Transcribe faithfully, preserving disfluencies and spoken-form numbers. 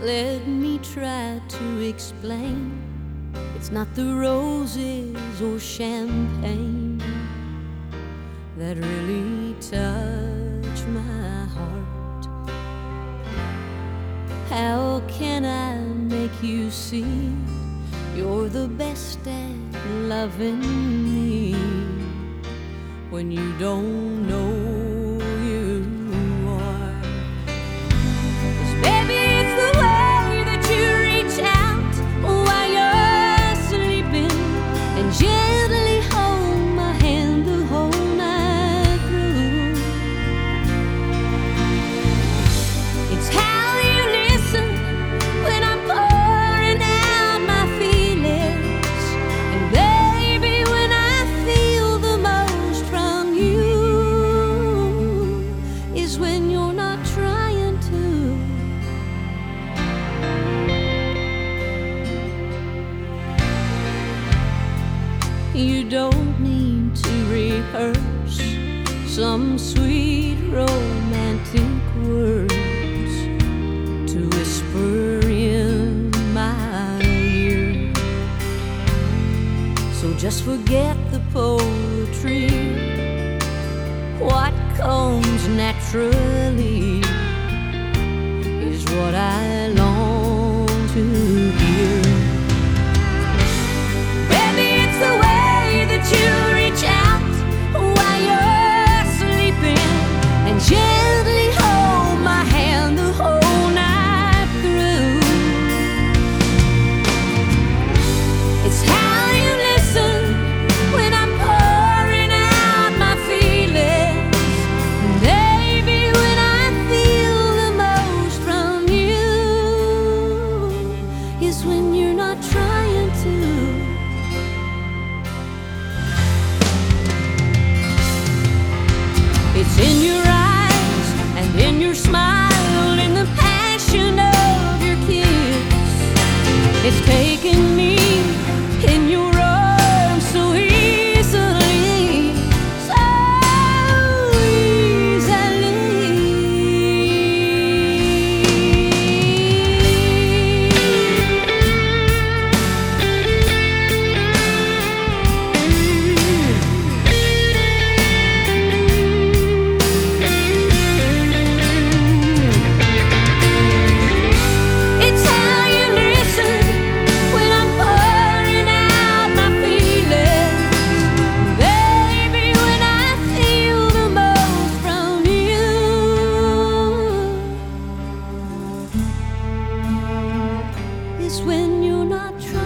Let me try to explain. It's not the roses or champagne that really touch my heart. How can I make you see you're the best at loving me when you don't know you are? 'Cause baby, it's the way that you reach out while you're sleeping and gently hold my hand the whole night through. It's how you listen when I'm pouring out my feelings, and baby, when I feel the most from you is when you're not trying to. You don't need to rehearse some sweet romantic words to whisper in my ear. So just forget the poetry. What comes naturally is what I long to hear. Baby, it's the way that you reach out while you're sleeping and gently hold my hand the whole night through. It's how you listen when I'm pouring out my feelings, and baby, when I feel the most from you is when you're not trying to. It's in your eyes and in your smile, in the passion of your kiss. It's taking me in your arms so easily, so it's how you listen when I'm pouring out my feelings, baby, when I feel the most from you is when you're not trying.